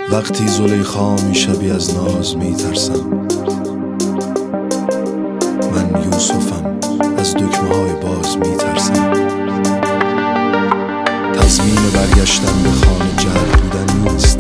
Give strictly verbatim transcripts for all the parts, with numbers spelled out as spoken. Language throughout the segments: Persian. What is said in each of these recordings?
وقتی زلیخا میشوی از ناز میترسم. من یوسفم، از دکمه های باز میترسم. تضمین برگشتن به خانه جرد بودن نیست.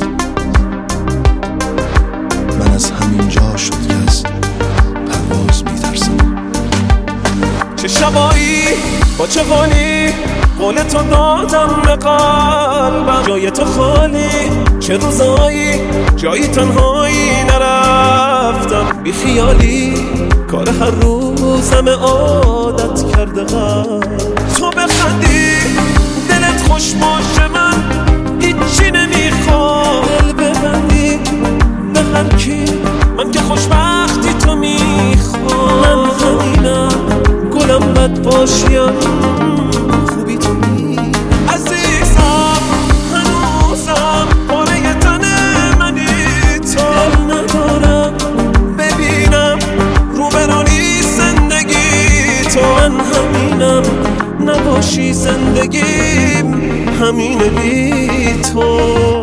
من از همین جا شد که از پرواز میترسم. چه شبایی با چه حالی قول تو دادم به قلبم، جای تو خالی. چه روزایی جایی تنهایی نرفتم بی خیالی، کار هر روزم عادت کرده قلب. تو بخندی دلت خوش باشه، من هیچی نمیخوام. دل ببندی به هر کی، من که خوشبختی تو میخوام. من همینم گلم بد باشیم، خوبی تو می عزیزم. هنوزم پاره تن منی تو. دل ندارم ببینم روبرانی زندگی تو. من همینم نباشی زندگیم همینه بی تو.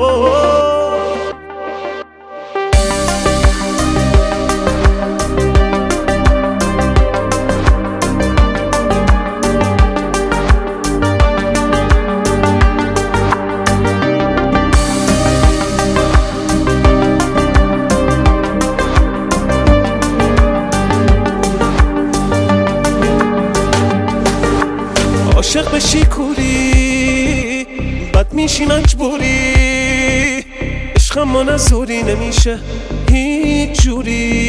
عاشق بشی کوری بد میشی مجبوری. عشق ما نزوری نمیشه هیچ جوری.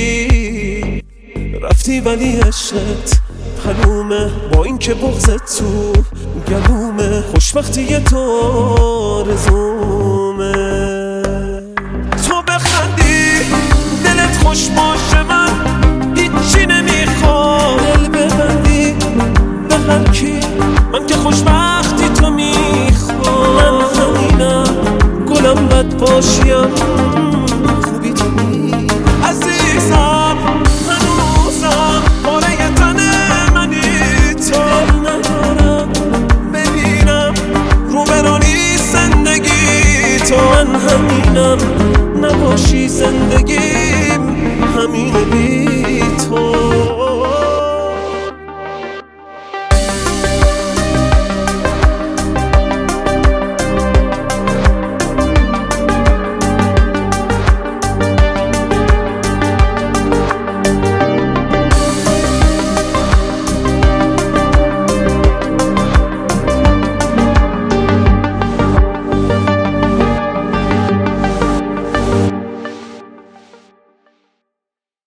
رفتی ولی عشقت حلومه، با این که بغضت تو گلومه. خوشبختی تو آرزومه. تو بخندی دلت خوش باشه، من هیچی نمیخوام. دل ببندی به هر کی، من که خوشبختی تو میخوام. من همینم گلم بد باشیم، خوبی تو می عزیزم. هنوزم پاره تن منی تو. دل ندارم ببینم روبرانی زندگی تو. من همینم نباشی زندگیم همین